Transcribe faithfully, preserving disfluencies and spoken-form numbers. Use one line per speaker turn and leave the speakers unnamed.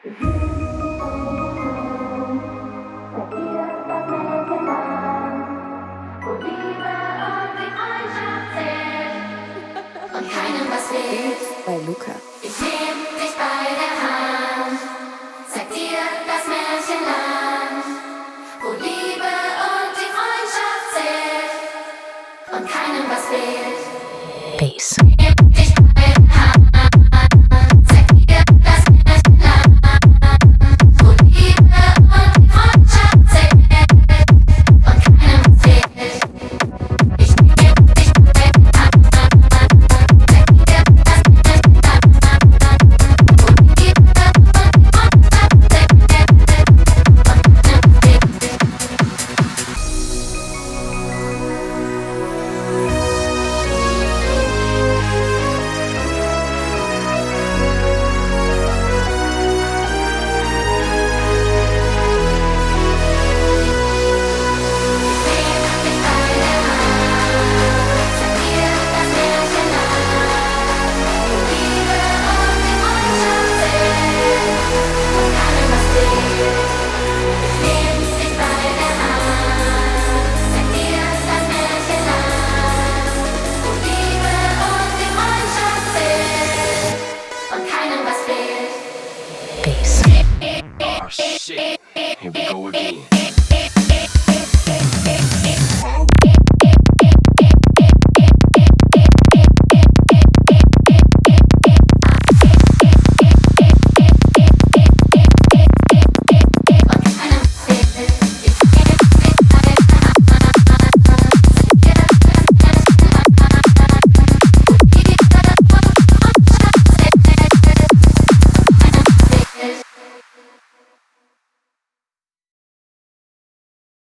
Und keinem was fehlt.
Bei Luca.
Ich nehm dich bei der Hand, zeig dir das Märchenland, wo Liebe und die Freundschaft zählt und keinem was fehlt.
Bass.
Nehm dich bei der Hand, zeig dir das Märchenland, wo Liebe und die Freundschaft zählt und keinem was fehlt. Ich nehm dich bei der Hand, zeig dir das Märchenland, wo Liebe und die Freundschaft zählt und keinem was fehlt.
Bass.
Oh shit, here we go again.